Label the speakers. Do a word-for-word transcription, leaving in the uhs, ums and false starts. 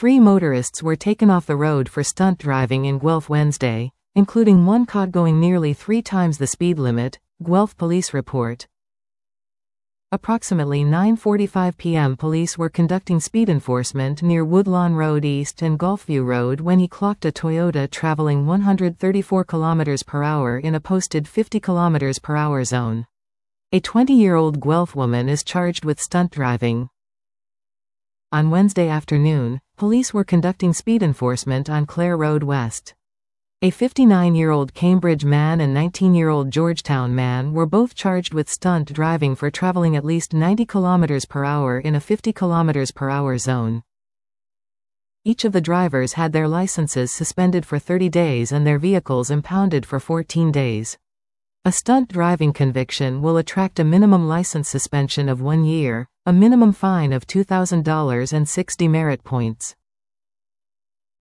Speaker 1: Three motorists were taken off the road for stunt driving in Guelph Wednesday, including one caught going nearly three times the speed limit, Guelph police report. Approximately nine forty-five p m police were conducting speed enforcement near Woodlawn Road East and Gulfview Road when he clocked a Toyota traveling one hundred thirty-four kilometers per hour in a posted fifty kilometers per hour zone. A twenty-year-old Guelph woman is charged with stunt driving. On Wednesday afternoon, police were conducting speed enforcement on Clare Road West. A fifty-nine-year-old Cambridge man and nineteen-year-old Georgetown man were both charged with stunt driving for traveling at least ninety kilometers per hour in a fifty kilometers per hour zone. Each of the drivers had their licenses suspended for thirty days and their vehicles impounded for fourteen days. A stunt driving conviction will attract a minimum license suspension of one year, a minimum fine of two thousand dollars and sixty merit points.